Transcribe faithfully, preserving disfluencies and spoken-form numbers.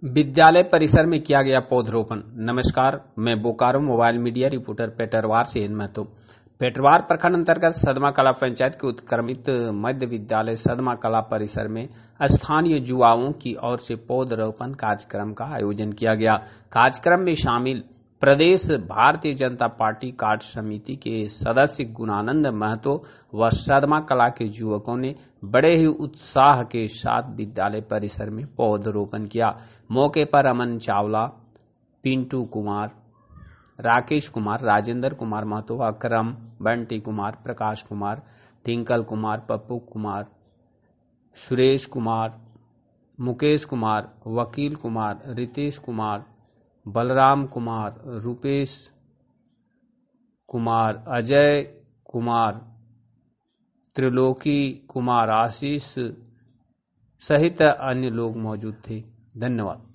विद्यालय परिसर में किया गया पौधरोपण। नमस्कार, मैं Bokaro mobile media reporter Petarwar से महतो। पेटरवार प्रखंड अंतर्गत सदमा कला पंचायत के उत्क्रमित मध्य विद्यालय सदमा कला परिसर में स्थानीय युवाओं की ओर से पौधरोपण कार्यक्रम का आयोजन किया गया। कार्यक्रम में शामिल प्रदेश भारतीय जनता पार्टी कार्य समिति के सदस्य गुणानंद महतो व सदमा कला के युवकों ने बड़े ही उत्साह के साथ विद्यालय परिसर में पौधरोपण किया। मौके पर अमन चावला, पिंटू कुमार, राकेश कुमार, राजेंद्र कुमार महतो, अकरम, बंटी कुमार, प्रकाश कुमार, टिंकल कुमार, पप्पू कुमार, सुरेश कुमार, मुकेश कुमार, वकील कुमार, रितेश कुमार, बलराम कुमार, रूपेश कुमार, अजय कुमार, त्रिलोकी कुमार, आशीष सहित अन्य लोग मौजूद थे। धन्यवाद।